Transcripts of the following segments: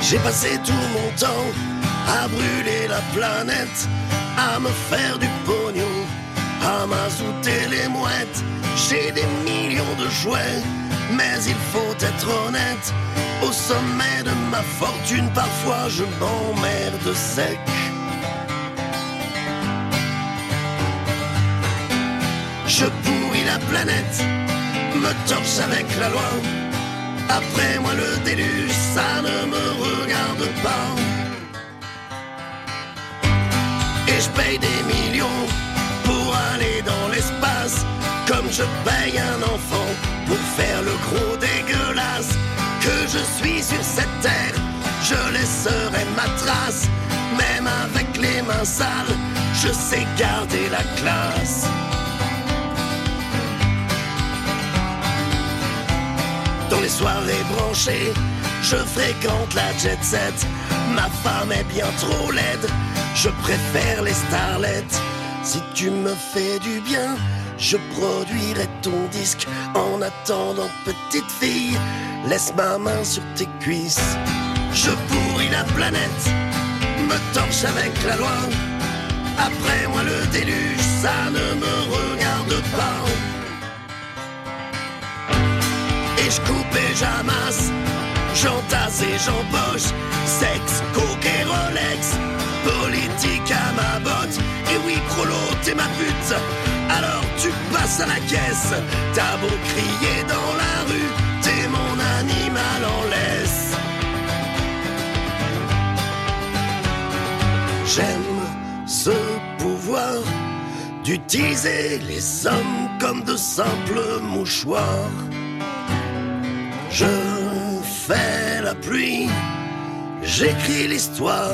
J'ai passé tout mon temps à brûler la planète, à me faire du pognon, à m'azouter les mouettes. J'ai des millions de jouets, mais il faut être honnête. Au sommet de ma fortune, parfois je m'emmerde sec. Je pourris la planète, me torche avec la loi. Après moi le déluge, ça ne me regarde pas. Et je paye des millions pour aller dans l'espace, comme je paye un enfant pour faire le gros dégueulasse. Que je suis sur cette terre, je laisserai ma trace. Même avec les mains sales, je sais garder la classe. Dans les soirées branchées, je fréquente la jet set. Ma femme est bien trop laide, je préfère les starlettes. Si tu me fais du bien, je produirai ton disque. En attendant, petite fille, laisse ma main sur tes cuisses. Je pourris la planète, me torche avec la loi. Après moi le déluge, ça ne me regarde pas. Et je coupe et j'amasse, j'entasse et j'empoche. Sexe, coke et Rolex, politique à ma botte. Et oui, Prolo, t'es ma pute, alors tu passes à la caisse. T'as beau crier dans la rue, t'es mon animal en laisse. J'aime ce pouvoir d'utiliser les hommes comme de simples mouchoirs. Je fais la pluie, j'écris l'histoire.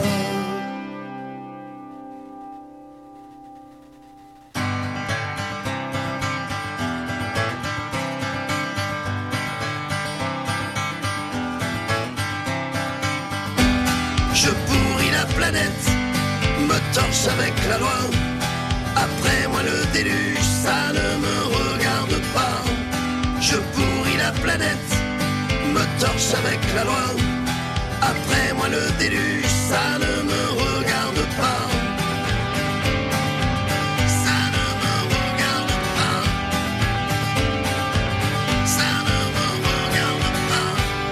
Je pourris la planète, me torche avec la loi. Après moi le déluge, ça ne me regarde pas. Je pourris la planète, me torche avec la loi. Après moi le déluge, ça ne me regarde pas. Ça ne me regarde pas. Ça ne me regarde pas.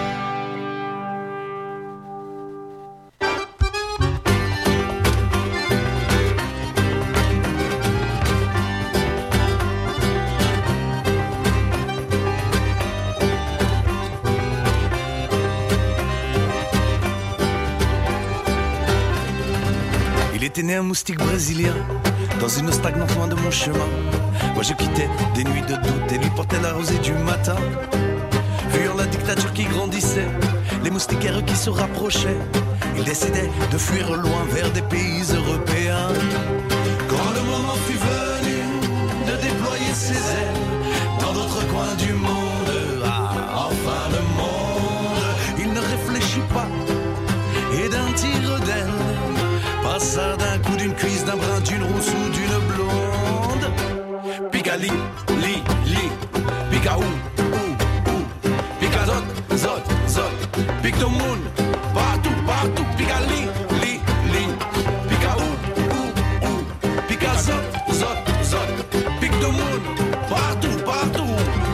Il était né un moustique brésilien, dans une stagnante loin de mon chemin. Moi je quittais des nuits de doute et lui portais la rosée du matin. Fuyant la dictature qui grandissait, les moustiquaires qui se rapprochaient, il décidait de fuir loin vers des pays européens. Quand le moment fut venu de déployer ses ailes dans d'autres coins du monde, enfin le monde, il ne réfléchit pas et d'un tir d'aile passa d'un coup d'une cuisse, d'un brin, d'une rousse ou d'une blonde. Pica-li, li, li, pica-ou, ou, pica zot, zot, zot, pique tout le monde, partout, partout, pica-li, li, li, pica-ou, ou, pica zot, zot, zot, pique tout le monde, partout, partout.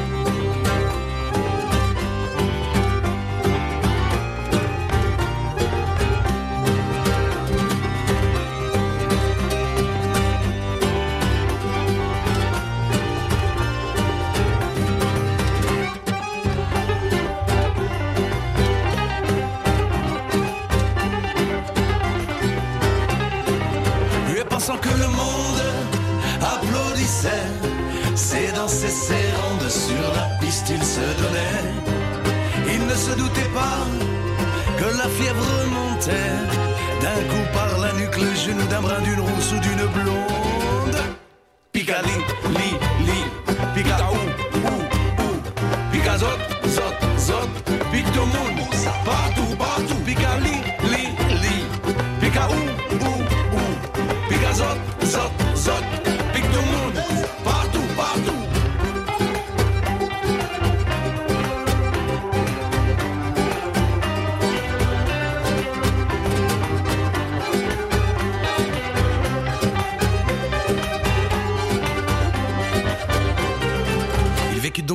Que le monde applaudissait, ses danses et ses rondes sur la piste il se donnait. Il ne se doutait pas que la fièvre montait d'un coup par la nuque, le genou d'un brin, d'une rousse ou d'une blonde. Pica-li, li, li, pica-ou, ou, pica zot, zot, zot, pique tout le monde, partout, partout, pica-li, li, li, pica-ou, ou, pica zot, zot, zot, pique tout le monde, partout, partout.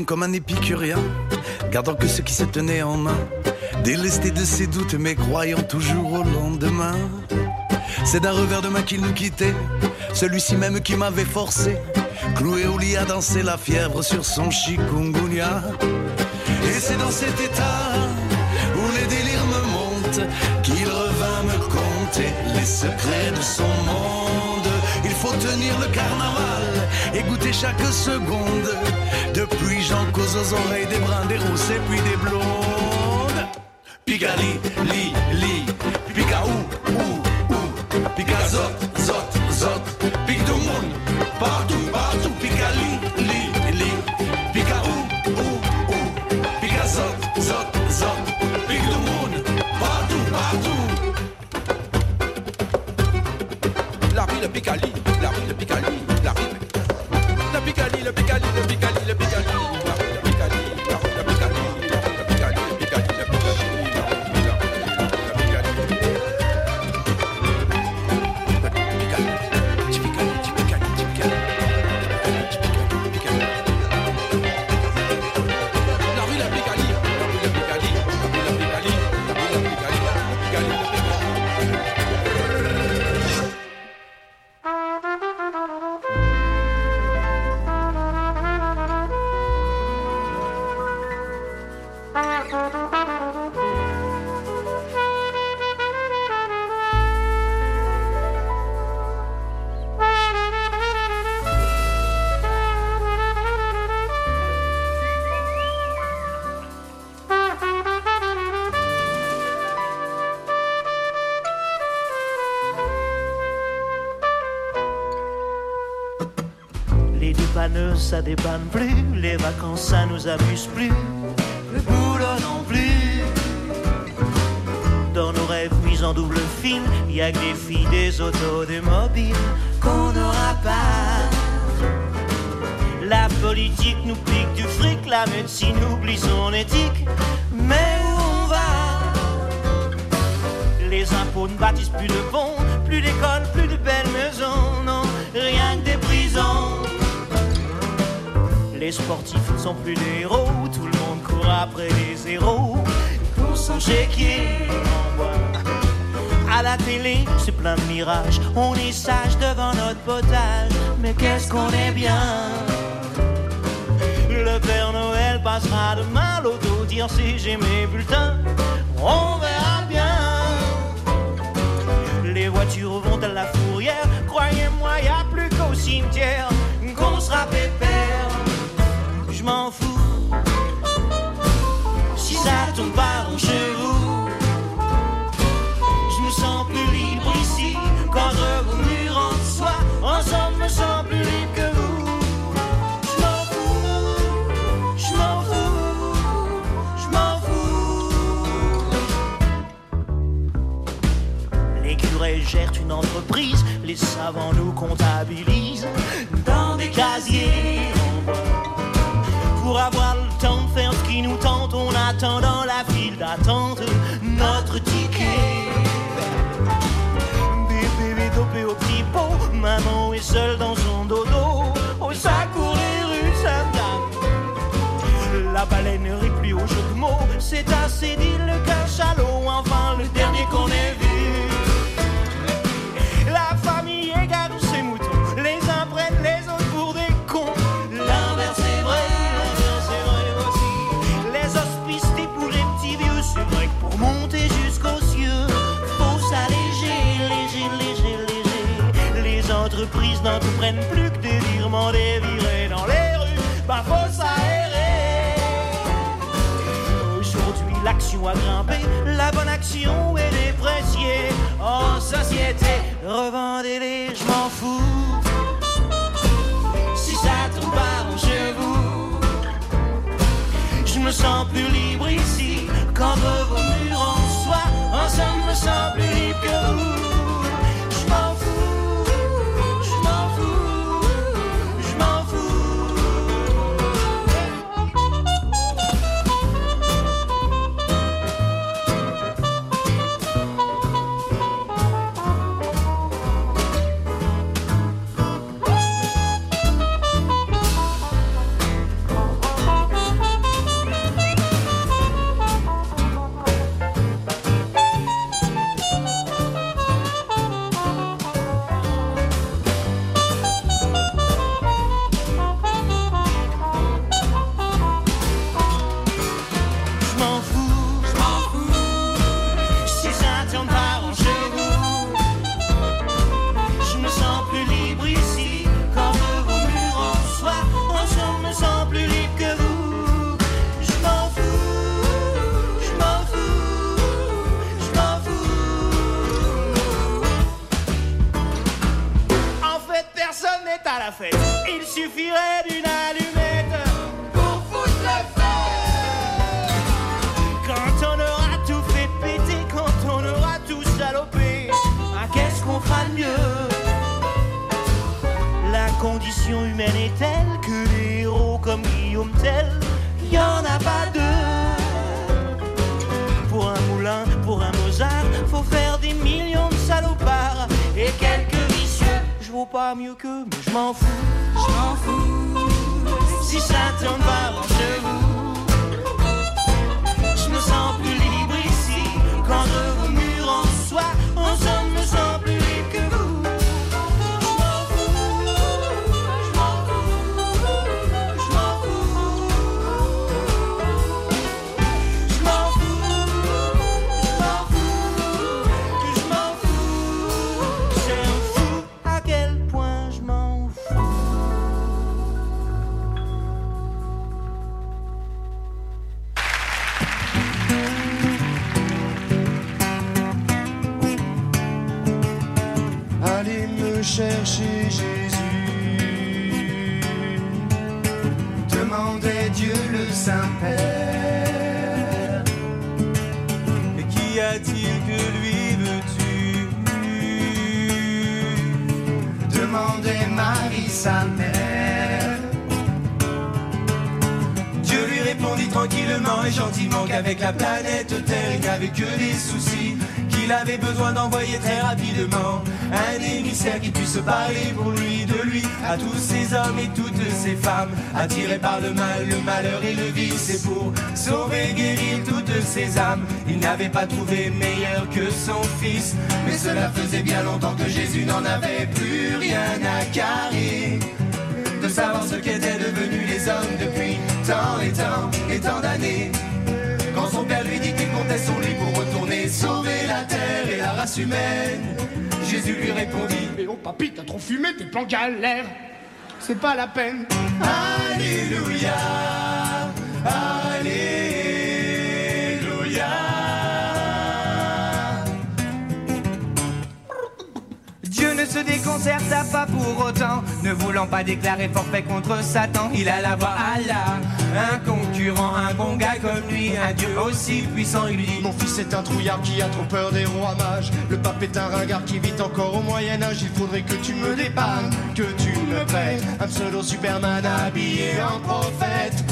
homme comme un épicurien, gardant que ce qui se tenait en main, délesté de ses doutes mais croyant toujours au lendemain. C'est d'un revers de main qu'il nous quittait, celui-ci même qui m'avait forcé, cloué au lit à danser la fièvre sur son chikungunya. Et c'est dans cet état où les délires me montent qu'il revint me conter les secrets de son monde. Il faut tenir le carnaval et goûter chaque seconde. Depuis j'en cause aux oreilles des bruns, des rousses et puis des blondes. Pigali, li, li, pica ou, pica zot, zot, zot, pique tout le monde, partout, partout, pica li, li, li, pica ou, pica zot, zot, zot, pique tout le monde, partout, partout. La ville Picali, la ville Picali, la ville. La Picali, le Picali, le Picali, le Picali. La ville Picali, la ville Picali, la Picali, le Picali, le Picali. Ça dépanne plus, les vacances ça nous amuse plus, le boulot non plus. Dans nos rêves mis en double fil, y'a que des filles, des autos, des mobiles qu'on n'aura pas. La politique nous pique du fric, la médecine oublie son éthique. Mais où on va? Les impôts ne bâtissent plus de ponts, plus d'écoles, plus de belles maisons, non, rien que des prisons. Les sportifs ne sont plus des héros, tout le monde court après les héros pour son chéquier. À la télé, c'est plein de mirages, on est sage devant notre potage, mais qu'est-ce qu'on est bien. Le Père Noël passera demain, l'auto dire si j'ai mes bulletins, on verra bien. Les voitures vont à la fourrière, croyez-moi, y a plus qu'au cimetière qu'on sera pépère. Je m'en fous si ça tombe pas en chevaux. Je me sens plus libre ici qu'entre vos murs en soi. Ensemble, me sens plus libre que vous. Je m'en fous, je m'en fous, je m'en fous. Les curés gèrent une entreprise, les savants nous comptabilisent dans des casiers. Pour avoir le temps de faire ce qui nous tente, on attend dans la file d'attente notre ticket. Bébé dopé au petit pot, maman est seule dans son dodo. Oh, ça court les rues, ça me donne. La baleine rit plus au jeu de mots, c'est assez dit le cachalot, enfin le dernier qu'on ait vu. La famille égare ses moutons, les uns prennent les autres pour des cons. L'inverse est vrai. C'est vrai que pour monter jusqu'aux cieux, faut s'alléger, léger, léger, léger. Les entreprises n'en comprennent plus que des virements, des virées dans les rues, bah faut s'aérer. Aujourd'hui l'action a grimpé, la bonne action est dépréciée. En société, revendez-les, je m'en fous. Si ça tombe pas en chevaux, je me sens plus libre ici qu'entre vos murs en soi. Ensemble, me sens plus libre que vous. Je m'en fous, je m'en fous, je m'en fous. personne n'est à la fête. Il suffirait d'une allumette pour foutre le feu. quand on aura tout fait péter, quand on aura tout salopé. Ah, qu'est-ce qu'on fera de mieux? La condition humaine est telle que les héros comme Guillaume Tell, y en a pas deux. Pour un Moulin, pour un Mozart, faut faire des millions de salopards et quelques vicieux. Je vaux pas mieux qu'eux, mais je m'en fous. Je m'en fous. Si ça tourne pas en chevaux, je me sens plus libre ici. Quand de vos murs en soie, ensemble me sens plus libre que vous. Chercher Jésus, demandait Dieu le Saint-Père. Et qui a-t-il que lui veux-tu? Demandait Marie sa mère. Dieu lui répondit tranquillement et gentiment qu'avec la planète Terre il n'y avait que des soucis, qu'il avait besoin d'envoyer très rapidement un émissaire qui puisse parler pour lui, de lui, à tous ces hommes et toutes ces femmes attirés par le mal, le malheur et le vice. Et pour sauver et guérir toutes ces âmes, il n'avait pas trouvé meilleur que son fils. Mais cela faisait bien longtemps que Jésus n'en avait plus rien à carrer de savoir ce qu'étaient devenus les hommes depuis tant et tant et tant d'années. Quand son père lui dit qu'il comptait sur lui pour retourner sauver la terre et la race humaine, Jésus lui répondit: mais oh papy, t'as trop fumé, tes plans galères, c'est pas la peine. Alléluia, Alléluia. Dieu ne se déconcerta pas pour autant, ne voulant pas déclarer forfait contre Satan. Il alla voir Allah, un concurrent, un bon gars comme lui, un Dieu aussi puissant. Il lui dit: mon fils est un trouillard qui a trop peur des rois mages. Le pape est un ringard qui vit encore au Moyen-Âge. Il faudrait que tu me dépannes, que tu me prêtes un pseudo Superman habillé en prophète.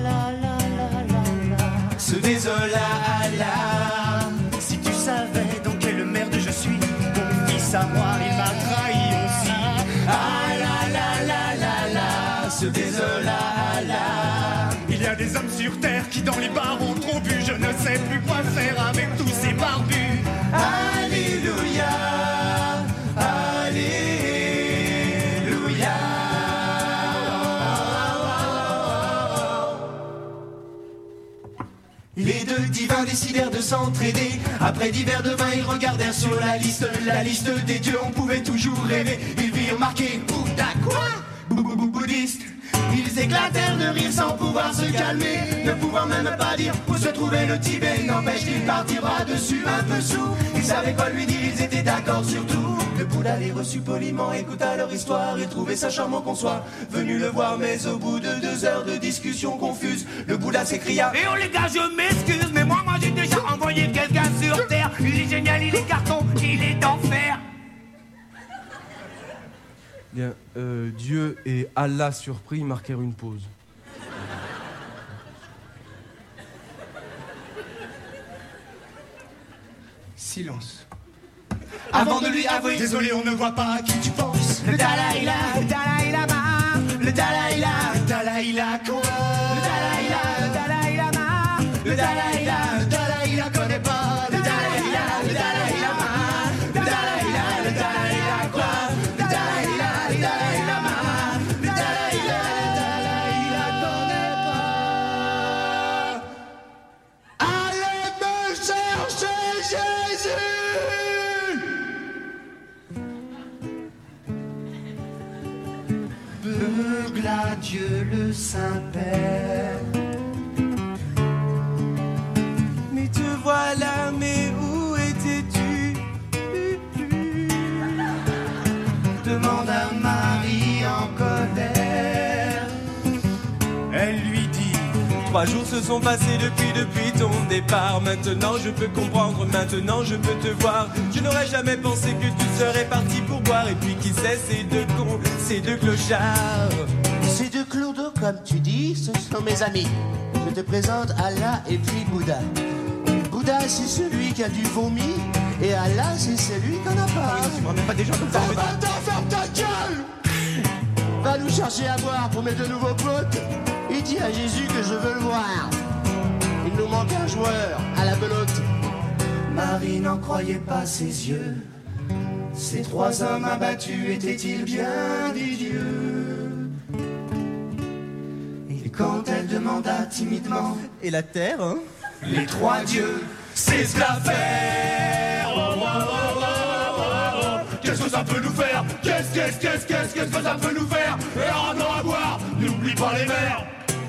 Se désola Allah. Si tu savais dans quelle merde je suis, mon fils à moi, il m'a trahi aussi. Ah la la la la la. Se désola Allah. Il y a des hommes sur terre qui dans les bars ont trop bu. Je ne sais plus quoi faire avec tous ces barbus. Alléluia, Alléluia. Les deux divins décidèrent de s'entraider. Après divers devins, ils regardèrent sur la liste des dieux. On pouvait toujours rêver. Ils virent marqué Bouddha quoi? Bouddhiste. Ils éclatèrent de rire sans pouvoir se calmer, ne pouvant même pas dire où se trouvait le Tibet. N'empêche qu'ils partirent bras dessus un peu sous. Ils savaient quoi lui dire, ils étaient d'accord sur tout. Le Bouddha les reçut poliment, écouta leur histoire et trouvait ça charmant qu'on soit venu le voir. Mais au bout de 2 heures de discussion confuse, le Bouddha s'écria: et oh les gars, je m'excuse, mais moi j'ai déjà envoyé quelqu'un sur Terre. Il est génial, il est carton, il est d'enfer. Bien, Dieu et Allah surpris marquèrent une pause. Silence. Avant de lui avouer: désolé, on ne voit pas à qui tu penses. Le Dalai Lama, le Dalai Lama, le Dalai Lama, Le Dalai Lama quoi? le Dalai Lama, le Dalai Lama, le Dalai Lama, Le Dalai Lama connaît pas. le Dalai Lama, le Dalai Lama, le Dalai Lama, le Dalai Lama quoi? Le Dalai Lama, le Dalai Lama, le Dalai Lama, connaît pas. Allez me chercher Jésus. Beugle à Dieu le Saint-Père. mais te voilà, mais où étais-tu? Demande à Marie 3 jours se sont passés depuis ton départ. Maintenant je peux comprendre, maintenant je peux te voir. Je n'aurais jamais pensé que tu serais parti pour boire. Et puis qui sait, ces deux cons, ces deux clochards. Ces deux clodos, comme tu dis, ce sont mes amis. Je te présente Allah et puis Bouddha. Bouddha, c'est celui qui a du vomi. Et Allah, c'est celui qui en a pas. Tu me ramènes pas des gens comme ça. Oh, attends, ferme ta gueule! Va nous chercher à boire pour mes deux nouveaux potes. Et dis à Jésus que je veux le voir. Il nous manque un joueur à la belote. Marie n'en croyait pas ses yeux. Ces 3 hommes abattus étaient-ils bien des dieux? Et quand elle demanda timidement: Et la terre, hein? Les 3 dieux, c'est ce qu'à faire. Oh, oh, oh, oh, oh, oh. Qu'est-ce que ça peut nous faire? Qu'est-ce que ça peut nous faire? Et en à boire, n'oublie pas les verres.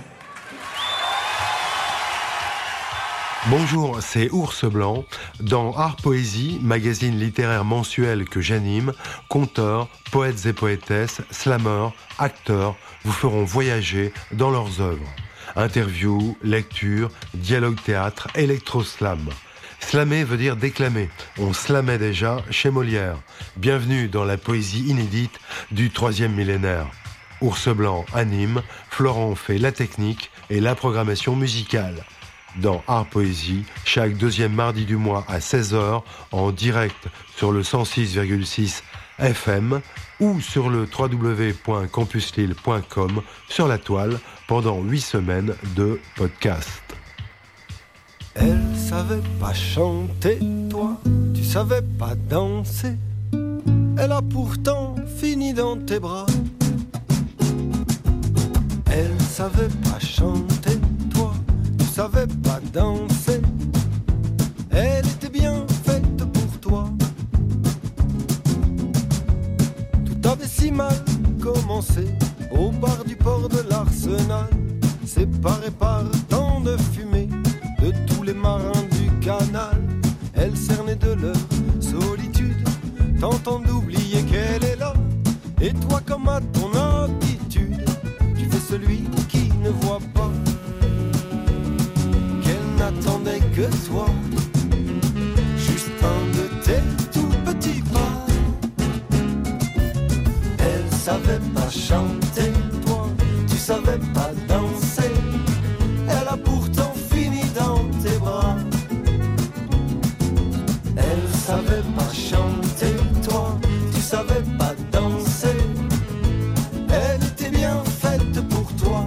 Bonjour, c'est Ours Blanc. Dans Art Poésie, magazine littéraire mensuel que j'anime, conteurs, poètes et poétesses, slameurs, acteurs vous feront voyager dans leurs œuvres. Interviews, lectures, dialogue théâtre, électro-slam. Slammer veut dire déclamer. On slamait déjà chez Molière. Bienvenue dans la poésie inédite du 3e millénaire. Ours Blanc anime, Florent fait la technique et la programmation musicale. Dans Art Poésie, chaque 2e mardi du mois à 16h, en direct sur le 106,6 FM ou sur le www.campuslille.com sur la toile pendant 8 semaines de podcast. Elle savait pas chanter, toi, tu savais pas danser. Elle a pourtant fini dans tes bras. Elle savait pas chanter, toi, tu savais pas danser. Elle était bien faite pour toi. Tout avait si mal commencé au bar du port de l'Arsenal, séparé par tant de fumée de tous les marins du canal. Elle cernait de leur solitude, tentant d'oublier qu'elle est là. Et toi, comme à ton attitude, tu fais celui qui ne voit pas qu'elle n'attendait que toi, juste un de tes tout petits pas. Elle savait pas chanter, toi, tu savais pas danser. Elle a pourtant fini dans tes bras. Elle savait pas chanter, toi, tu savais pas danser. Elle était bien faite pour toi.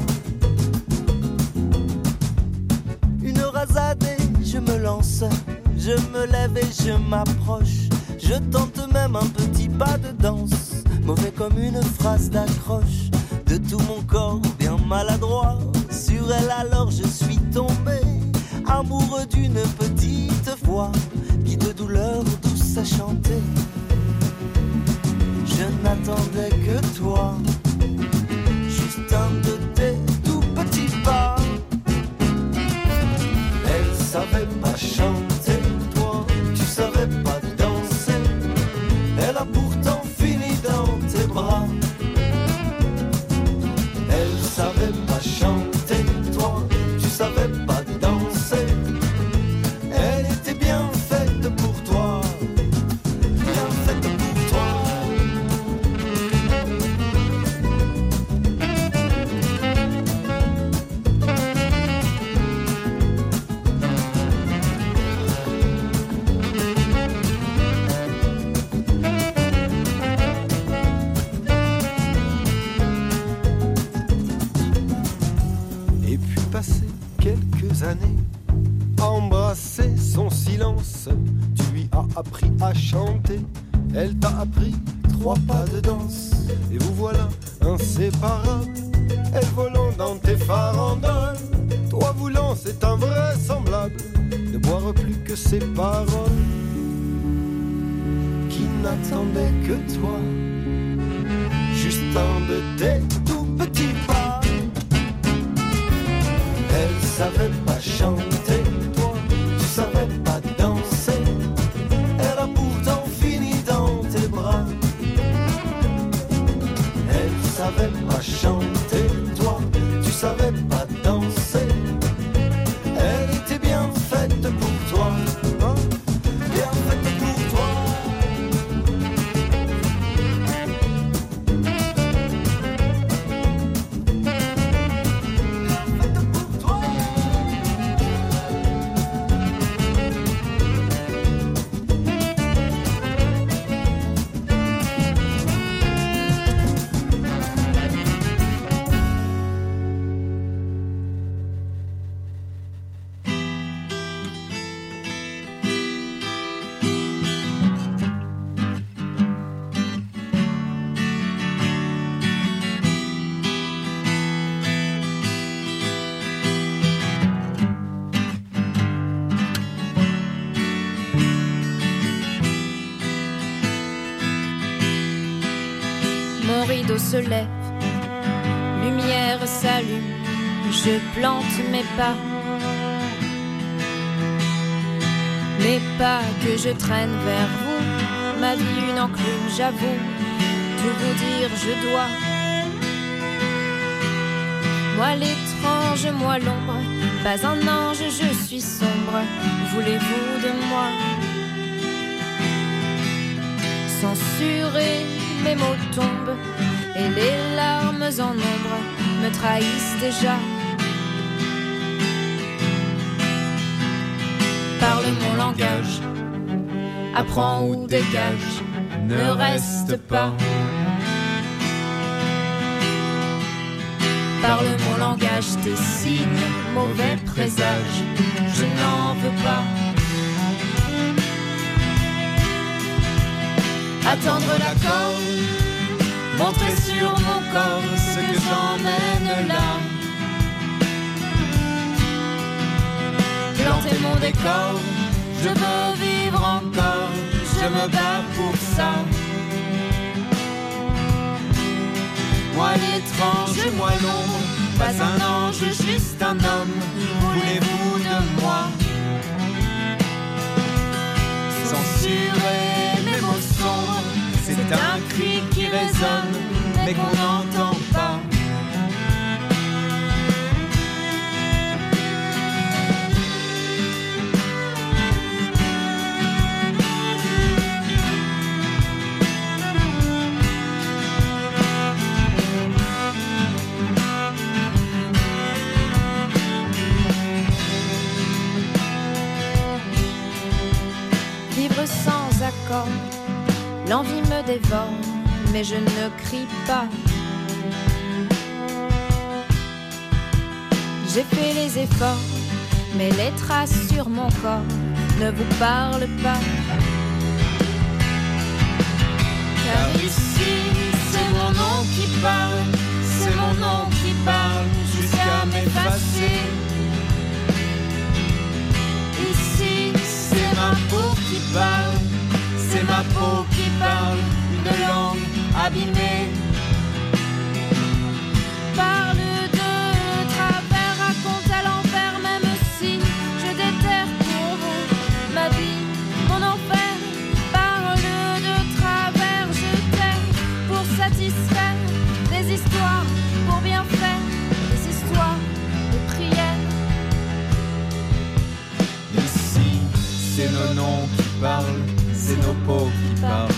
Une rasade et je me lance, je me lève et je m'approche. Je tente même un petit pas de danse, mauvais comme une phrase d'accroche. De tout mon corps bien maladroit, sur elle alors je suis tombé, amoureux d'une petite voix qui de douleur douce a chanté. Je n'attendais que toi, juste un de tes tout petits pas. Elle savait pas chanter, toi, tu savais pas danser. Elle a pourtant fini dans tes bras. Elle savait pas chanter, toi, tu savais pas danser. Elle était bien faite pour toi, bien faite pour toi. Et puis passer quelques années, embrasser son silence. Tu lui as appris à chanter, elle t'a appris 3 pas de danse. Et vous voilà inséparables, elle volant dans tes farandoles. Toi voulant, c'est invraisemblable de boire plus que ses paroles, qui n'attendait que toi, juste un de tes tout petits pas. Elle savait pas chanter, toi, tu savais pas danser. Elle a pourtant fini dans tes bras. Elle savait pas chanter, toi, tu savais pas danser. rideau se lève, lumière s'allume, je plante mes pas. Les pas que je traîne vers vous, ma vie une enclume, j'avoue, tout vous dire je dois. Moi l'étrange, moi l'ombre, pas un ange, je suis sombre, voulez-vous de moi? Censurés, mes mots tombent, et les larmes en ombre me trahissent déjà. Parle mon langage, apprends ou dégage, ne reste pas. Parle mon langage, tes signes, mauvais présages, je n'en veux pas. Attendre l'accord, montrer sur mon corps ce que j'emmène là. Planter mon décor, je veux vivre encore, je me bats pour ça. Moi l'étrange, moi l'ombre, pas un ange, juste un homme, voulez-vous de moi? Censurer mes mots sombres, c'est un cri qui résonne, mais qu'on n'entend pas. Sans accord, l'envie me dévore, mais je ne crie pas. J'ai fait les efforts, mais les traces sur mon corps ne vous parlent pas. Car ici, c'est mon nom qui parle, c'est mon nom qui parle, jusqu'à m'effacer. Ici, c'est ma peau qui parle, c'est ma peau qui parle, une langue abîmée. Parle de travers, raconte à l'envers, même si je déterre pour vous ma vie, mon enfer. Parle de travers, je t'aime pour satisfaire des histoires, pour bien faire des histoires de prières. Ici, c'est nos noms qui parlent, c'est nos peaux qui parlent.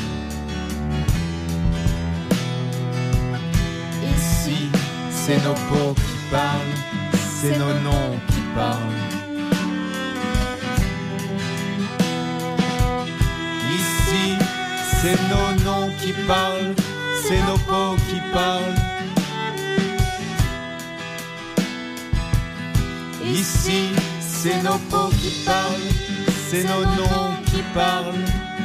Ici, c'est nos peaux qui parlent, c'est nos noms qui parlent. Ici, c'est nos noms qui parlent, c'est nos peaux qui parlent. Ici, c'est nos peaux qui parlent, c'est nos noms qui parlent.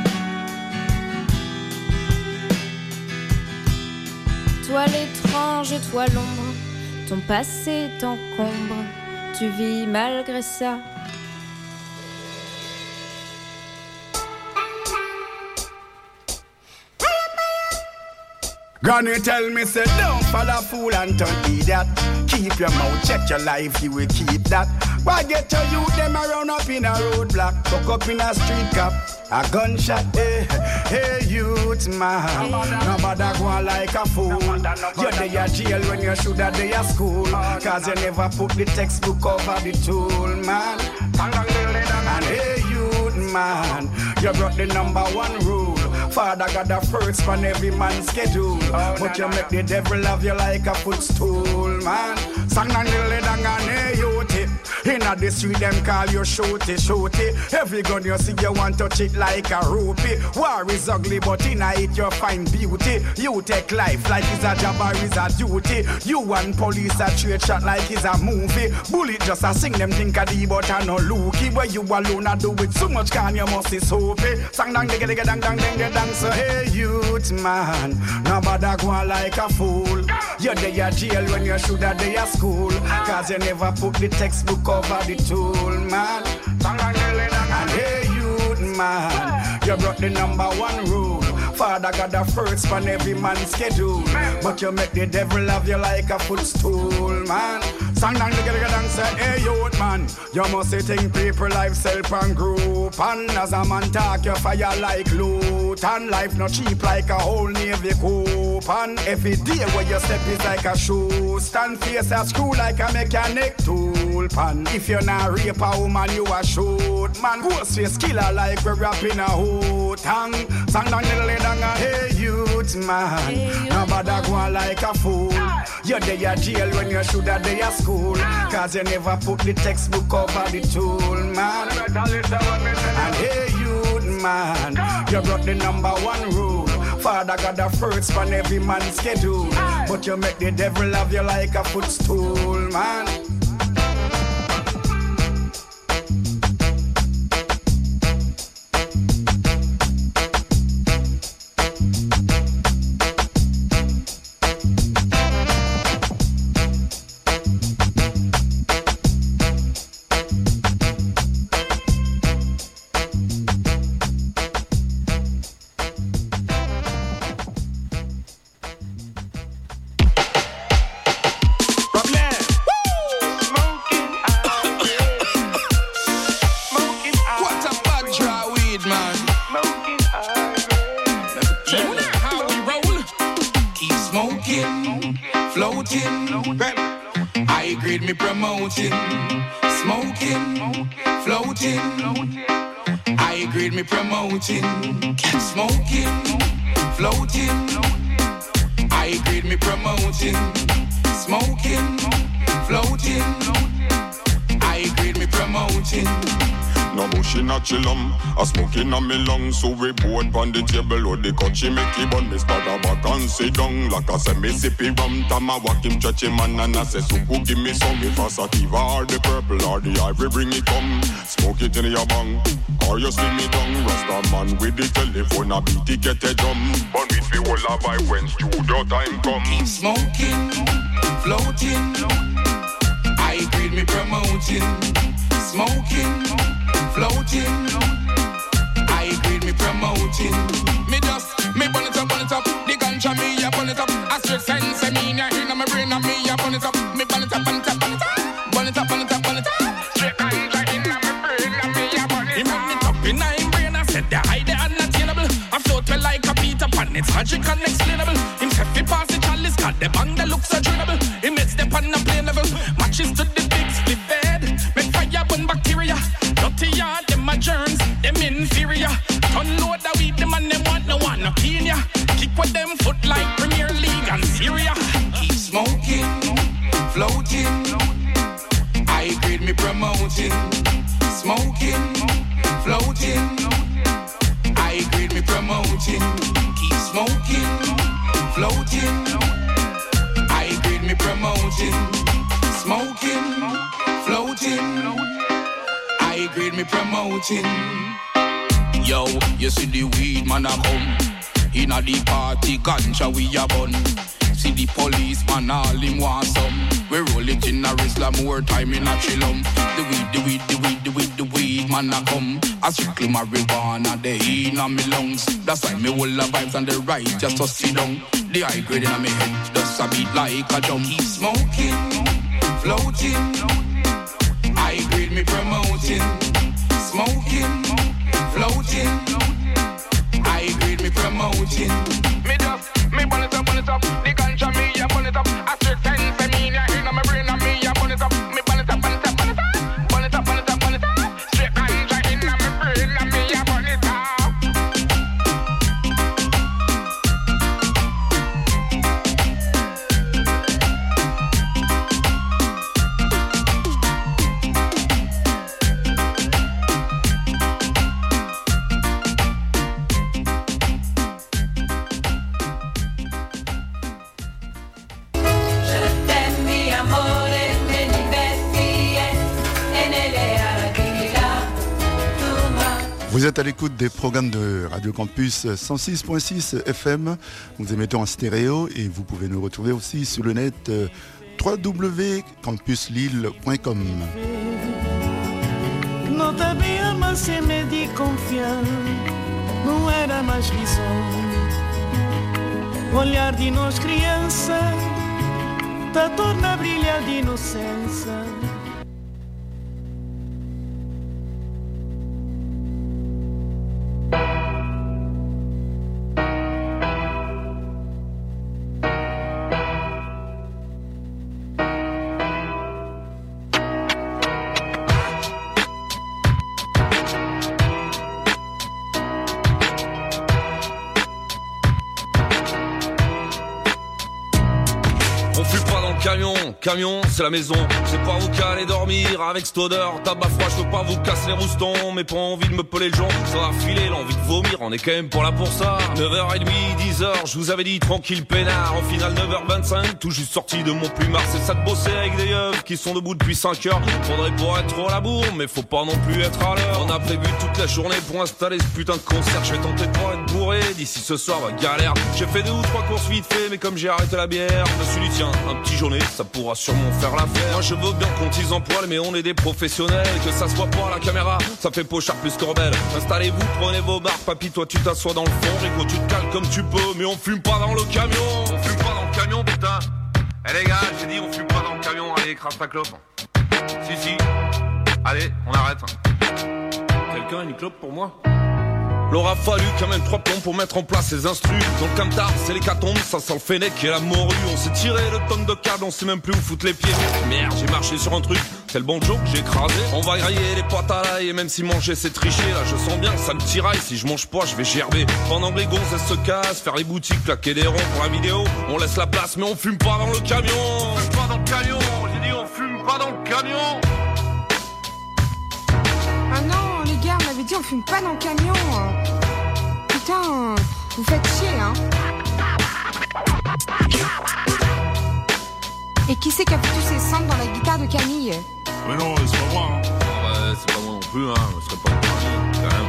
Toi l'étrange, toi l'ombre, ton passé t'encombre, tu vis malgré ça. Granny tell me say don't fall a fool and turn idiot. Keep your mouth, check your life, you will keep that. Why get your youth, them a run up in a roadblock, fuck up in a street cop, a gunshot, hey, hey youth man, nobody go on like a fool. You're there jail when you shoulda there school, cause you never put the textbook over the tool, man. And hey youth man, you brought the #1 rule. Father got the first on every man's schedule, but you make the devil have you like a footstool, man. Sang and lily dang and hey youth. Inna the street them call you shooty, shooty. Every gun you see you want to touch it like a rupee. War is ugly but inna it you find beauty. You take life like it's a job or it's a duty. You and police a trade shot like it's a movie. Bullet just a sing them think a D but a no looky. Where you alone a do with so much can you must be soapy. Sang dang digga digga dang dang dang dang. So hey youth man, nobody go on like a fool. You're there jail when you shoulda there school, cause you never put the textbook over the tool, man. And hey youth man, you brought the #1 rule. Father God the first on every man's schedule. But you make the devil have you like a footstool, man. Song down together and say, hey youth man, you must think people life self and group. And as a man talk, you fire like loot. And life not cheap like a whole navy coupe. And every day where you step is like a shoe. Stand face a screw like a mechanic tool. Pan if you're not rape a woman, you a shoot. Man, ghost face killer like we're rapping a hoot. Song down the down a hey youth man, nobody go like a fool. You're there at jail when you should have there at school. Cause you never put the textbook over the tool, man. And hey youth man, you broke the number one rule. Father got the first on every man's schedule. But you make the devil have you like a footstool, man. A smoking on me lungs, so we board on the table or the country make it bun. Me start a back and sit down like I say me sippy rum. Tama walk him churchy man and I say so who give me some. If I sativa or the purple or the ivory bring it come. Smoke it in your bong or you see me down. Rasta man with the telephone a beat it get a drum. But with me all a vibe when studio time come. Keep smoking, floating, I agree me promoting. Smoking, floating, I agree me promoting. Me burn it up, the ganja me a burn it up. A straight sense I mean ya in my brain and me a burn it up. Me burn it up, burn it up, burn it up. Burn it up, burn it up, burn it up. Straight ganja in my brain and me a burn it up. He burn it up in my brain and said the high the unattainable. I float well like a Peter Pan, it's magic unexplainable. Him said fi pass the chalice, got the bang that looks so dreadable. He makes the pan a play level, matches to the big split bed. Make fire burn bacteria. Dirty yard, them a germs, them inferior. Unload the weed, them and them want no one, no Kenya. Kick with them foot like Premier League and Syria. Keep smoking, floating, I agree me promoting. Smoking, floating, I agree me promoting. Keep smoking, floating, I agree me promoting. Smoking, floating, I agree me promoting. Yo, you see the weed man a come. Inna the party ganja we a bun. See the police man all him want some. We roll it in a Rizla more time in a chillum. The weed man a come. I strictly marijuana they inna me lungs. That's why me hold the vibes on the right just to sit down. The high grade inna me head just a beat like a drum. Keep smoking, floating, I agree me promoting. Smoking, floating, I agree me promoting. Me burn it up, the ganja me a burn it up. A straight sense I mean ya inna my brain and me a burn it up. Me burn it up, burn it up, burn it up. Burn it up, burn it up, burn it up. Straight ganja inna my brain and me a burn it up. Vous êtes à l'écoute des programmes de Radio Campus 106.6 FM. Nous émettons en stéréo et vous pouvez nous retrouver aussi sur le net www.campuslille.com. Não te via, mas se me di confiar. Não era mais visão. olhar de nós criança, tá torna a brilhar de inocência. Camion, c'est la maison, c'est pas vous qu'allez dormir avec cette odeur, tabac froid, je peux pas vous casser les roustons, mais pas envie de me peler le jonc, ça va filer l'envie de vomir, on est quand même pas là pour ça. 9h30, 10h, je vous avais dit tranquille peinard, au final 9h25, tout juste sorti de mon plumard, c'est ça de bosser avec des yeux qui sont debout depuis 5 heures, faudrait pas être trop à la bourre, mais faut pas non plus être à l'heure. On a prévu toute la journée pour installer ce putain de concert, je vais tenter de pas être bourré, d'ici ce soir, bah galère, j'ai fait 2 ou 3 courses vite fait, mais comme j'ai arrêté la bière, je me suis dit tiens, un petit jaunet, ça pourra sûrement faire l'affaire. Moi je veux bien qu'on tease en poil, mais on est des professionnels, que ça se voit pas à la caméra, ça fait pochard plus qu'orbel. Installez-vous, prenez vos barres, papy toi tu t'assois dans le fond, Rico tu te cales comme tu peux, mais on fume pas dans le camion. On fume pas dans le camion putain. Eh les gars, j'ai dit on fume pas dans le camion, allez écrase ta clope. Si, allez on arrête. Quelqu'un a une clope pour moi? L'aura fallu quand même 3 plombs pour mettre en place ces instrus. Dans le camtar, c'est l'hécatombe, ça sent le fennec et la morue. On s'est tiré le tonne de câbles, on sait même plus où foutre les pieds. Merde, j'ai marché sur un truc, c'est le banjo que j'ai écrasé. On va griller les potes à l'ail et même si manger c'est tricher, là je sens bien que ça me tiraille. Si je mange pas, je vais gerber. Pendant que les gonzesses se cassent, faire les boutiques, claquer des ronds pour la vidéo. On laisse la place, mais on fume pas dans le camion. On fume pas dans le camion, j'ai dit on fume pas dans le camion. Ah non, les gars, on m'avait dit on fume pas dans le camion. Putain, vous faites chier, hein. Et qui c'est qui a foutu ses cendres dans la guitare de Camille? Mais non, c'est pas moi, hein. Ouais, c'est pas moi non plus, hein. Ce serait pas moi, quand même.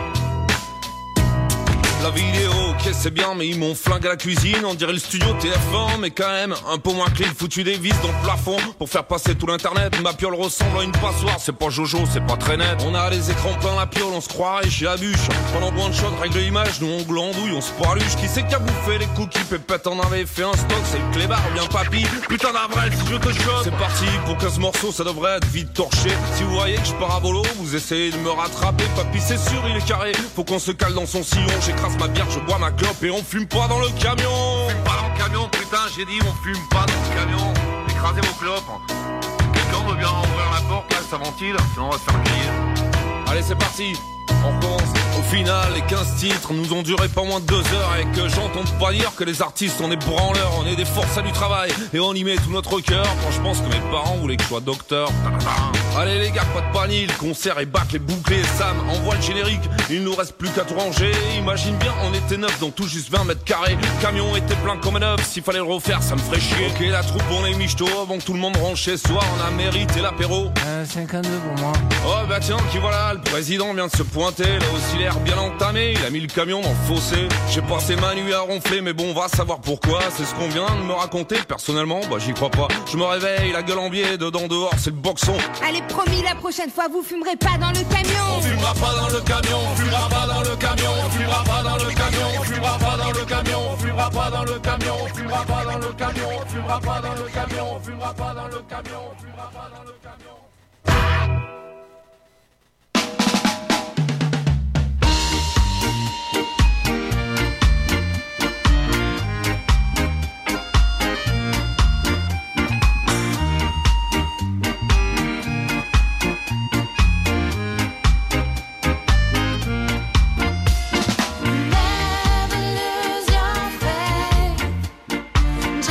La vidéo, ok c'est bien, mais ils m'ont flingué à la cuisine. On dirait le studio TF1, mais quand même un peu moins clean. Foutu des vis dans le plafond pour faire passer tout l'internet. Ma piole ressemble à une passoire, c'est pas Jojo, c'est pas très net. On a les écrans plein la piole, on se croirait chez la bûche. Pendant moins de shot, règle l'image, nous on glandouille, on se paluche. Qui c'est qui a bouffé les cookies? Pépette en avait fait un stock, c'est le clébard ou bien papy. Putain d'avril si je te chope. C'est parti pour 15 morceaux, ça devrait être vite torché. Si vous voyez que je pars à volo, vous essayez de me rattraper. Papy c'est sûr il est carré, faut qu'on se cale dans son sillon. J'écrase ma bière, je bois ma clope et on fume pas dans le camion. On fume pas dans le camion, putain, j'ai dit on fume pas dans le camion. Écrasez vos clopes. Quelqu'un veut bien ouvrir la porte, là, ça ventile, sinon on va se faire griller. Allez, c'est parti. On commence. Au final, les 15 titres nous ont duré pas moins de 2 heures. Et que j'entends pas dire que les artistes, on est branleurs, on est des forçats du travail. Et on y met tout notre cœur. Quand je pense que mes parents voulaient que je sois docteur. Allez les gars, pas de panique, le concert est back, les bouclés. Sam envoie le générique, il nous reste plus qu'à tout ranger. Imagine bien, on était 9 dans tout juste 20 mètres carrés. Le camion était plein comme un œuf, s'il fallait le refaire, ça me ferait chier. Ok, la troupe, on est michto, avant que tout le monde rentre chez soi. On a mérité l'apéro. 52 pour moi. Oh bah tiens, qui voilà, le président vient de se pointer. Là aussi l'air bien entamé, il a mis le camion dans le fossé. J'ai passé ma nuit à ronfler, mais bon, on va savoir pourquoi. C'est ce qu'on vient de me raconter, personnellement, bah j'y crois pas. Je me réveille, la gueule en biais, dedans dehors, c'est le boxon. Allez, promis, la prochaine fois, vous fumerez pas dans le camion. On fumera pas dans le camion, on fumera pas dans le camion, on fumera pas dans le camion, on fumera pas dans le camion, on fumera pas dans le camion, on fumera pas dans le camion, on fumera pas dans le camion, on fumera pas dans le camion, on fumera pas dans le camion.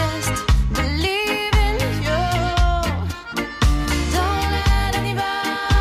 Just believe in you. Don't let anybody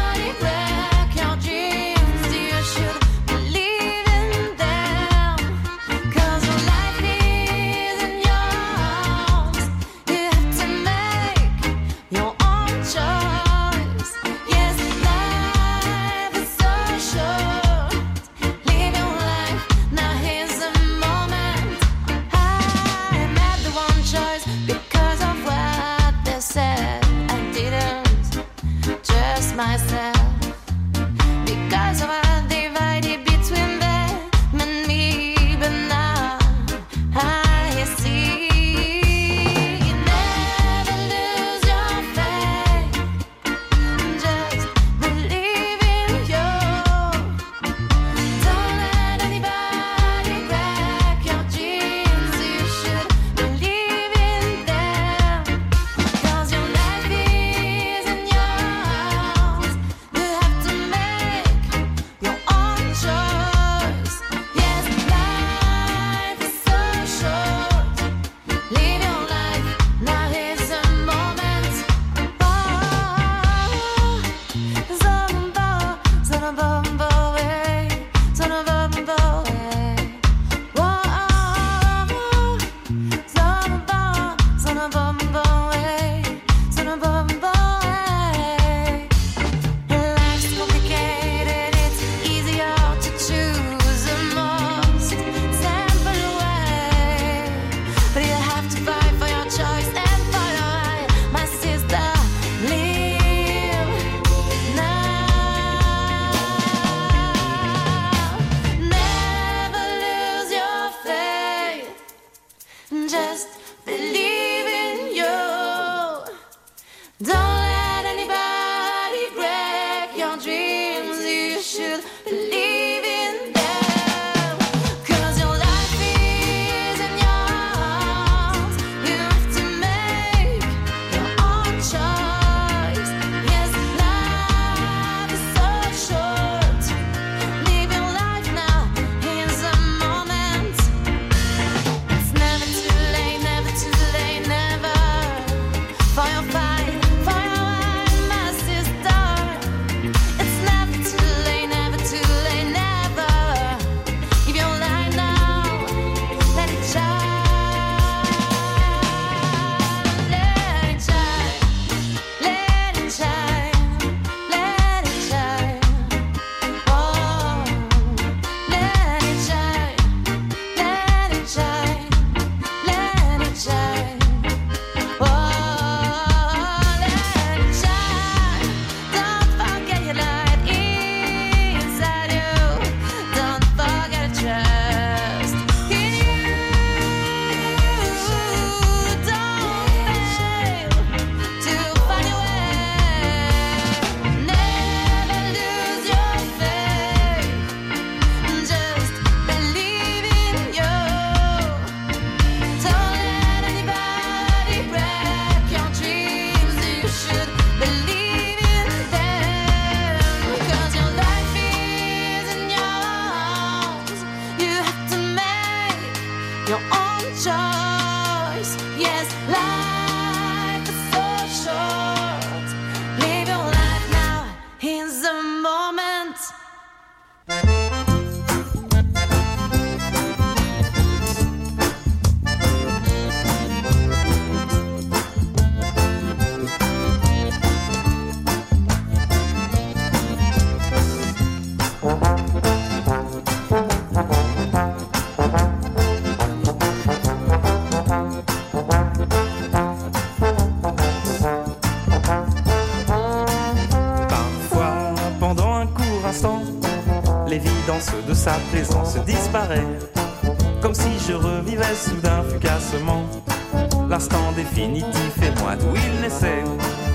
l'existence de sa présence disparaît. Comme si je revivais soudain fugacement l'instant définitif et moi d'où il naissait.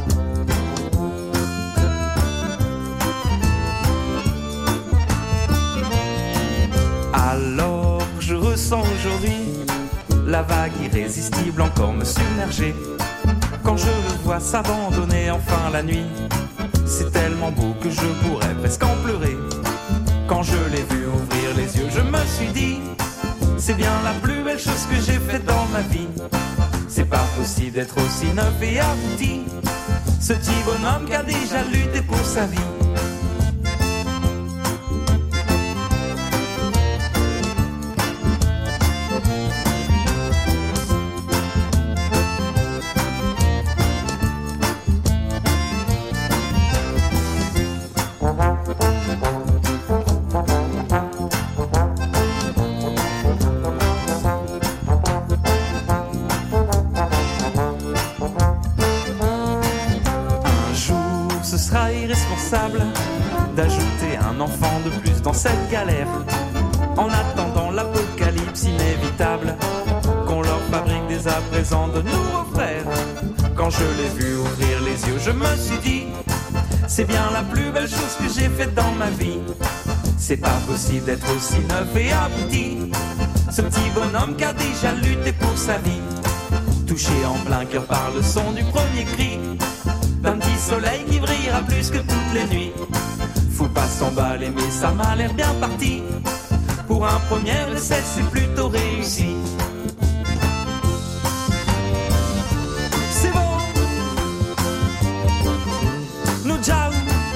Alors je ressens aujourd'hui la vague irrésistible encore me submerger. Quand je le vois s'abandonner enfin la nuit, c'est tellement beau que je pourrais presque en pleurer. Quand je l'ai vu ouvrir les yeux, je me suis dit, c'est bien la plus belle chose que j'ai faite dans ma vie. C'est pas possible d'être aussi neuf et abouti, ce petit bonhomme qui a déjà lutté pour sa vie. D'ajouter un enfant de plus dans cette galère, en attendant l'apocalypse inévitable, qu'on leur fabrique dès à présent de nouveaux frères. Quand je l'ai vu ouvrir les yeux, je me suis dit, c'est bien la plus belle chose que j'ai faite dans ma vie. C'est pas possible d'être aussi neuf et abouti, ce petit bonhomme qui a déjà lutté pour sa vie. Touché en plein cœur par le son du premier cri d'un petit soleil qui brillera plus que toutes les nuits. Faut pas s'emballer mais ça m'a l'air bien parti. Pour un premier essai c'est plutôt réussi. C'est bon, nous ciao.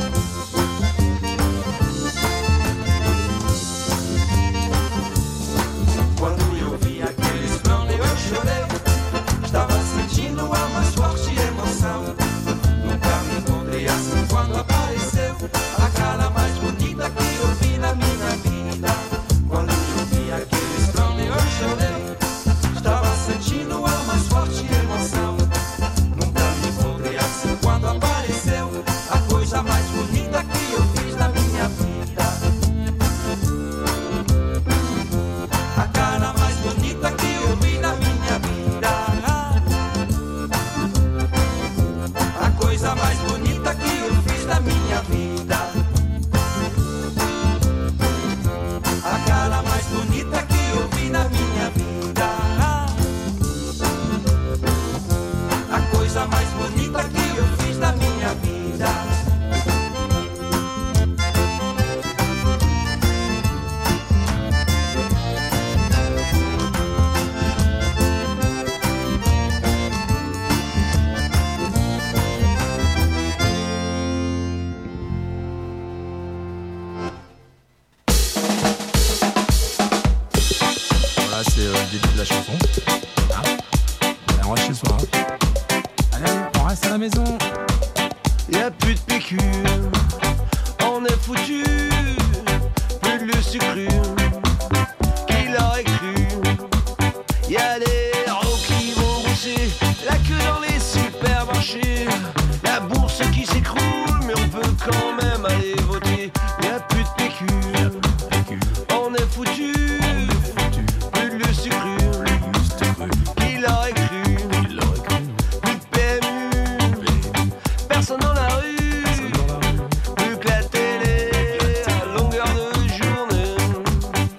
Quando eu vi aquele esplêndido eu chorei. Estava sentindo a mais forte emoção. Nunca me encontrei assim quando apareceu a cara mais bonita que eu vi na minha vida. Quando eu vi aquele esplêndido eu chorei. Estava sentindo a mais forte emoção. Nunca me encontrei assim quando apareceu a coisa mais bonita que eu fiz na minha vida. A cara mais bonita que eu vi na minha vida. A coisa mais bonita que eu fiz na minha vida. A cara mais bonita que eu vi na minha vida. A coisa mais bonita que eu fiz na minha vida. Voilà, c'est le début de la chanson. Ah. Allez, on reste chez soi. Allez, on reste à la maison. Y'a plus de PQ, on est foutu. Plus de sucre, qui l'aurait cru. Y'a des héros qui vont rousser, la queue dans les supermarchés. La bourse qui s'écroule, mais on peut quand même aller voter. Y'a plus de PQ, on est foutu. Plus de sucre, qui l'aurait cru. Plus de PMU, personne dans la rue. Plus que la télé à longueur de journée.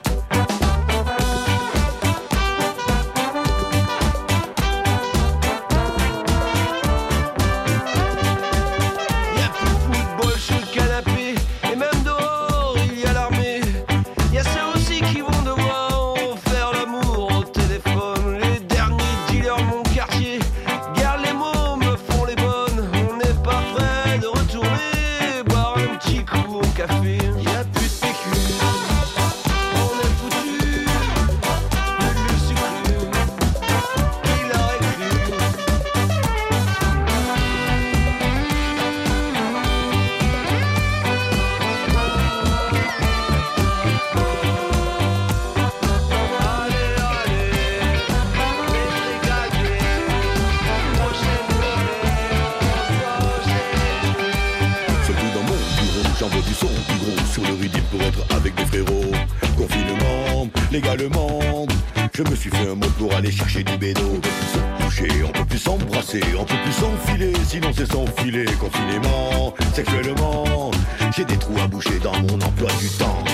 légalement. Je me suis fait un mot pour aller chercher du bédo. On peut plus se toucher, on peut plus s'embrasser, on peut plus s'enfiler, sinon c'est s'enfiler confinément, sexuellement. J'ai des trous à boucher dans mon emploi du temps.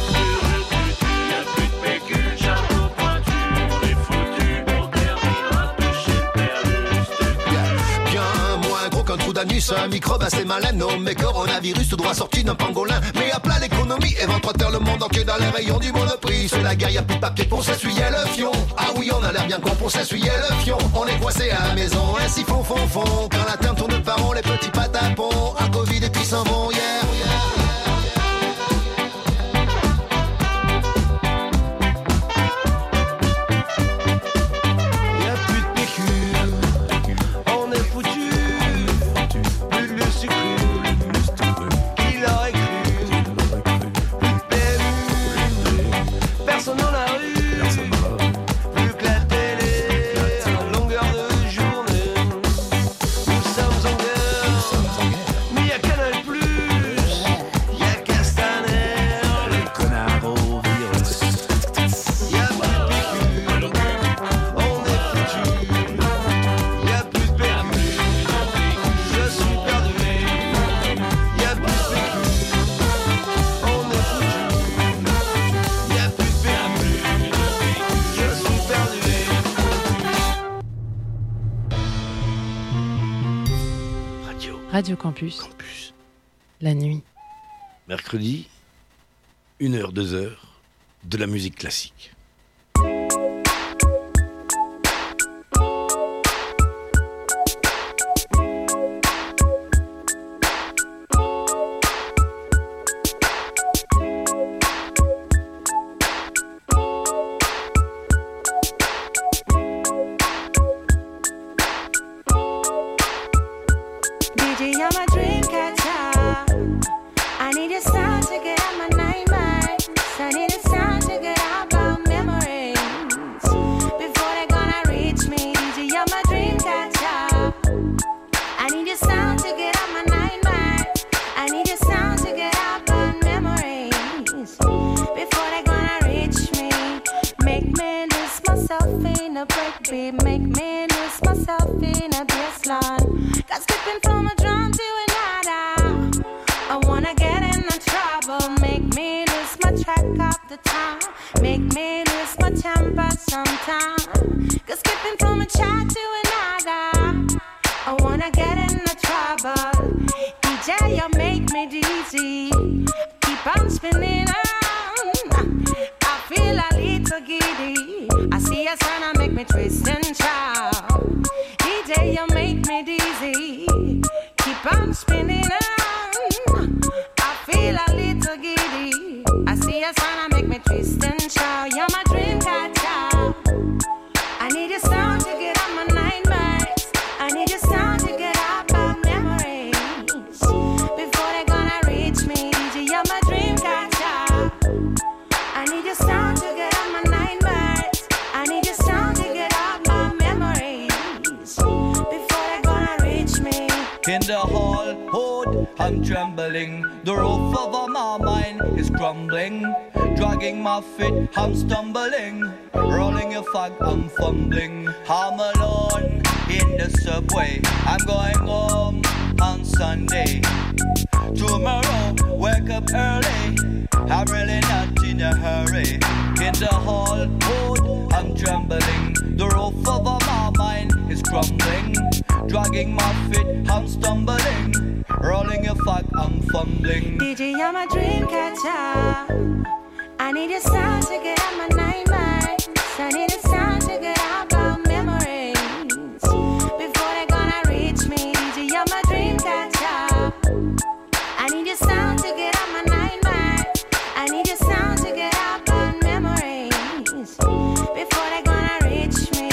Un trou d'anus, un microbe assez malin nommé coronavirus, tout droit sorti d'un pangolin. Mais à plat l'économie et ventre à terre le monde entier dans les rayons du monoprix. C'est la guerre, y'a plus de papier pour s'essuyer le fion. Ah oui, on a l'air bien con pour s'essuyer le fion. On est coincé à la maison, ainsi fond. Quand la terre tourne par rond, les petits patapons. Un Covid et puis s'en vont, yeah. Radio Campus. La nuit. Mercredi, 1h, 2h, de la musique classique. In the hall, hold, I'm trembling. The roof over my mind is crumbling. Dragging my feet, I'm stumbling. Rolling a fag, I'm fumbling. I'm alone in the subway. I'm going home on Sunday. Tomorrow, wake up early. I'm really not in a hurry. In the hall, hold, I'm trembling. The roof over my mind is crumbling. Dragging my feet, I'm stumbling. Rolling a fag, I'm fumbling. DJ, I'm a dream catcher. I need a sound to get out my nightmares. I need a sound to get out our memories. Before they're gonna reach me, DJ, I'm a dream catcher. I need a sound to get out my nightmares. I need a sound to get out our memories. Before they're gonna reach me.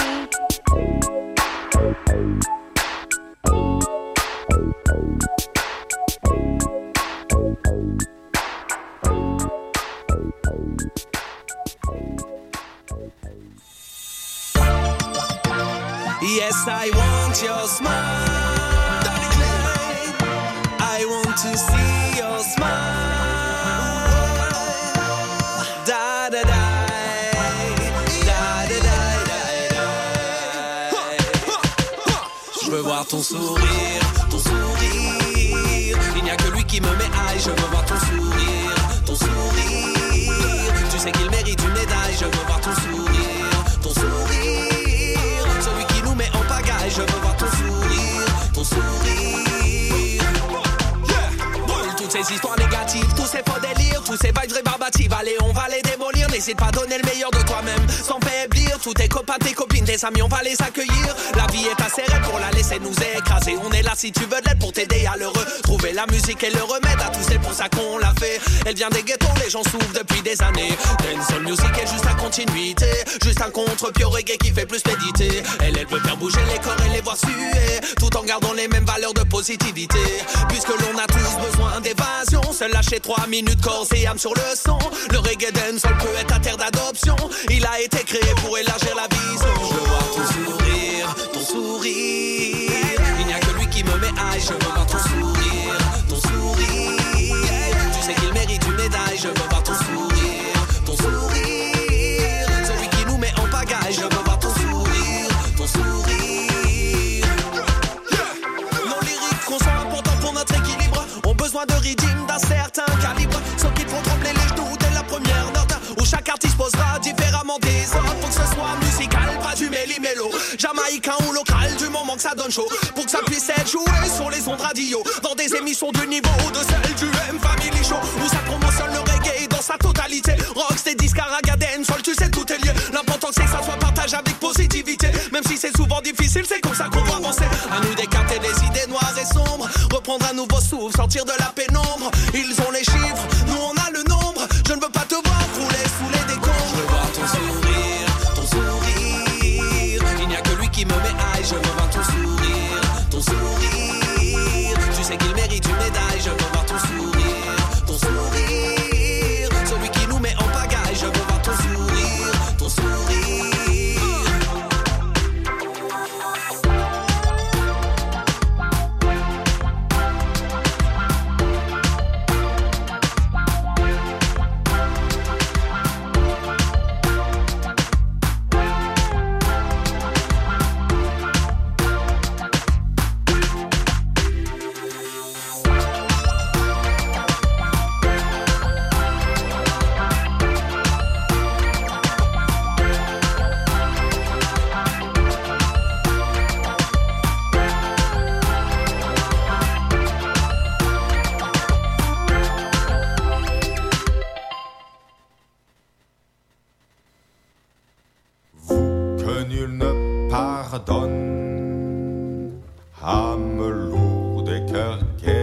Yes, I want your smile. I want to see your smile. Da da da. sourire, ton sourire. Il n'y a que lui qui me met high, je veux voir ton sourire, ton sourire. Tu sais qu'il mérite une médaille, je veux voir ton sourire, ton sourire. Celui qui nous met en pagaille, je veux voir ton sourire, ton sourire. Yeah. Brûle toutes ces histoires négatives, tous ces faux délires, tous ces vibes rébarbatives. Allez, on va les démolir, n'hésite pas à donner le meilleur de toi-même sans faiblir. Tous tes copains, tes copines, tes amis, on va les accueillir. La vie est assez raide pour la laisser nous écraser. On est là si tu veux de l'aide pour t'aider à le retrouver. La musique est le remède à tout, c'est pour ça qu'on l'a fait. Elle vient des ghettos, les gens souffrent depuis des années. Dancehall music est juste la continuité, juste un contre-pied au reggae qui fait plus méditer. Elle peut faire bouger les corps et les voir suer, tout en gardant les mêmes valeurs de positivité. Puisque l'on a tous besoin d'évasion, se lâcher 3 minutes corps et âme sur le son. Le reggae dancehall peut être un terre d'adoption. Il a été créé pour élargir la vision. Je veux voir ton sourire, ton sourire. Il n'y a que lui qui me met high. Je veux voir ton sourire, ton sourire. Tu sais qu'il mérite une médaille. Je veux voir ton sourire, ton sourire. Celui qui nous met en pagaille. Je veux voir ton sourire, ton sourire. Nos lyriques sont importants pour notre équilibre. Ont besoin de rythme d'un certain calibre. Ceux qui font trembler les genoux dès la première note. Où chaque artiste posera différemment des autres. Pour que ce soit musical, pas du méli-mélo. Jamaïcain ou local, du moment que ça donne chaud. Pour que ça puisse être joué sur les ondes radio. Dans des émissions du niveau de celle du M-Family Show. Où ça promotionne le reggae dans sa totalité. Rock, c'est disque, raga, dancehall, tu sais tout est lié. L'important c'est que ça soit partagé avec positivité. Même si c'est souvent difficile, c'est comme ça qu'on va avancer. À nous d'écarter les idées noires et sombres. Reprendre un nouveau souffle, sortir de la pénombre. Ils ont les chiffres, nous on a le nombre. Je ne veux pas te voir rouler sous les décombres. Je veux voir ton sourire, ton sourire. Il n'y a que lui qui me met high. Je veux voir ton sourire, ton sourire. Tu sais qu'il mérite une médaille. Je veux voir ton sourire, ton sourire. Celui qui nous met en pagaille. Je veux voir ton sourire, ton sourire. Nul ne pardonne, âme lourde et cœur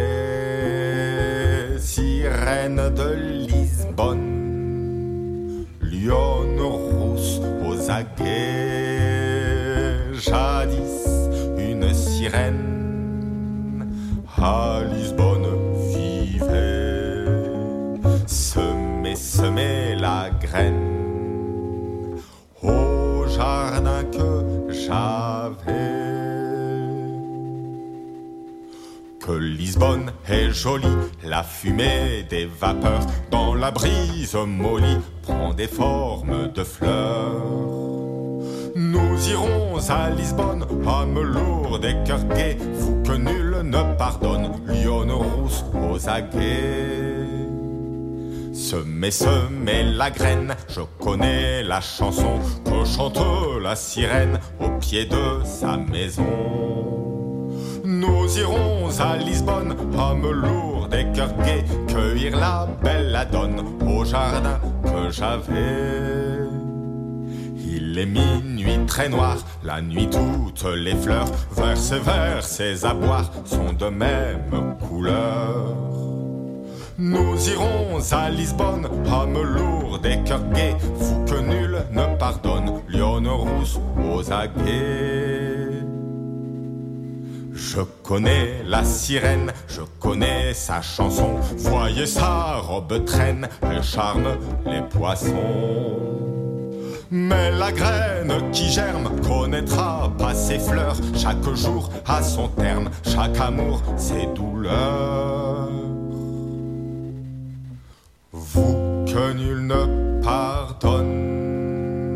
gai, sirène de Lisbonne, lionne rousse aux aguets, jadis une sirène à Lisbonne vivait, semer la graine au jardin que j'avais. Que Lisbonne est jolie, la fumée des vapeurs dans la brise mollie prend des formes de fleurs. Nous irons à Lisbonne, âme lourde et cœur gai, fou que nul ne pardonne, lionne rousse aux aguets. Semer la graine, je connais la chanson que chante la sirène au pied de sa maison. Nous irons à Lisbonne, âme lourde et cœur gai, cueillir la belladone au jardin que j'avais. Il est minuit très noir, la nuit toutes les fleurs, vers ses abois sont de même couleur. Nous irons à Lisbonne, âme lourde et cœur gai, fou que nul ne pardonne, lionne rousse aux aguets. Je connais la sirène, je connais sa chanson, voyez sa robe traîne, elle charme les poissons. Mais la graine qui germe connaîtra pas ses fleurs, chaque jour a son terme, chaque amour ses douleurs. Vous que nul ne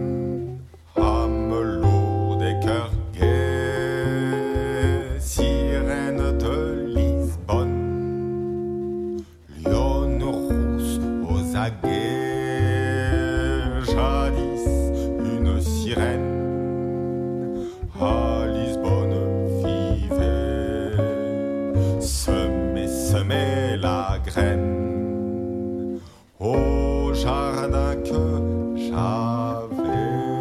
pardonne, âme lourde et cœur gai, si semer la graine au jardin que j'avais.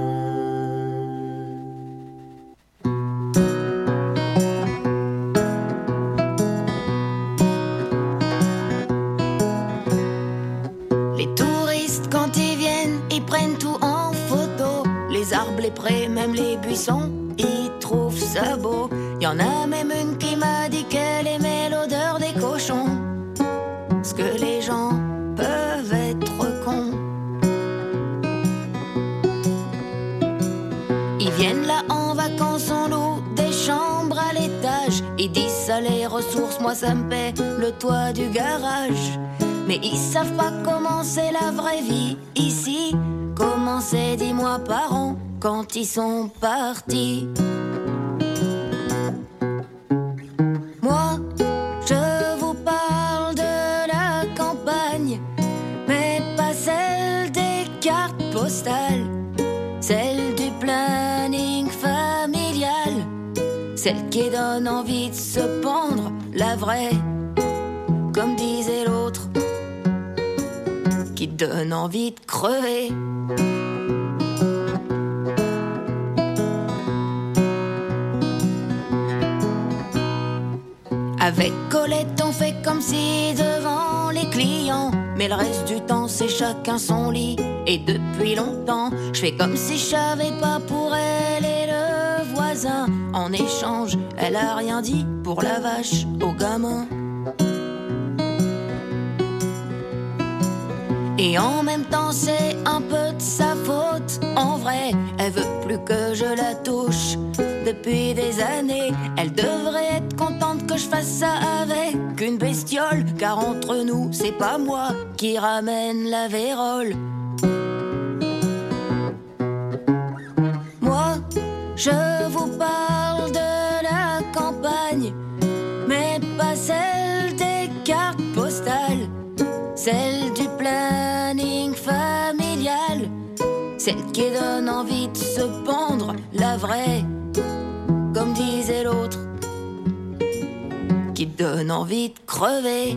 Les touristes quand ils viennent, ils prennent tout en photo. Les arbres, les prés, même les buissons, ils trouvent ça beau. Y en a même une qui m'a dit qu'elle aimait l'odeur des cochons. Parce que les gens peuvent être cons. Ils viennent là en vacances, on loue des chambres à l'étage. Ils disent ça les ressources, moi ça me paie le toit du garage. Mais ils savent pas comment c'est la vraie vie ici. Comment c'est 10 mois par an quand ils sont partis. Moi, je vous parle de la campagne, mais pas celle des cartes postales. Celle du planning familial, celle qui donne envie de se pendre, la vraie, comme disait l'autre, qui donne envie de crever. Avec Colette on fait comme si devant les clients, mais le reste du temps c'est chacun son lit. Et depuis longtemps je fais comme si je savais pas pour elle et le voisin. En échange elle a rien dit pour la vache au gamin. Et en même temps c'est un peu de sa faute. En vrai elle veut plus que je la touche. Depuis des années elle devrait être contente que je fasse ça avec une bestiole. Car entre nous c'est pas moi qui ramène la vérole. Moi je vous parle de la campagne, mais pas celle des cartes postales. Celle du planning familial, celle qui donne envie de se pendre, la vraie, comme disait l'autre, qui donne envie de crever.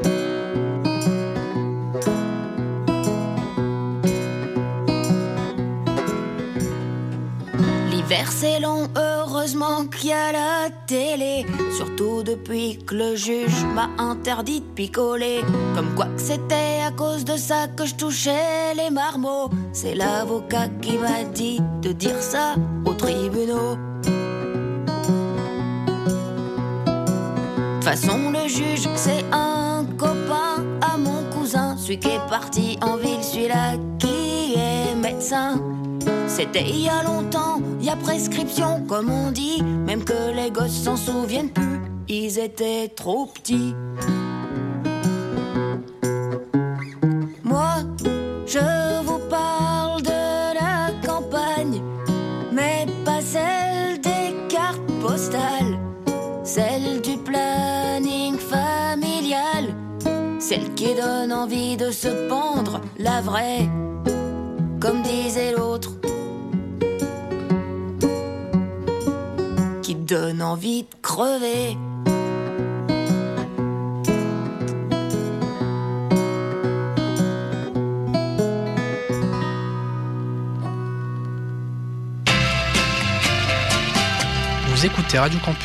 L'hiver c'est long, heureusement qu'il y a la télé. Surtout depuis que le juge m'a interdit de picoler. Comme quoi que c'était à cause de ça que je touchais les marmots. C'est l'avocat qui m'a dit de dire ça aux tribunaux. De toute façon le juge c'est un copain à mon cousin. Celui qui est parti en ville, celui-là qui est médecin. C'était il y a longtemps, il y a prescription comme on dit. Même que les gosses s'en souviennent plus, ils étaient trop petits. Moi, je vous parle de la campagne, mais pas celle des cartes postales. Celle du planning familial, celle qui donne envie de se pendre, la vraie, comme disait l'autre, qui donne envie de crever. Vous écoutez Radio Campus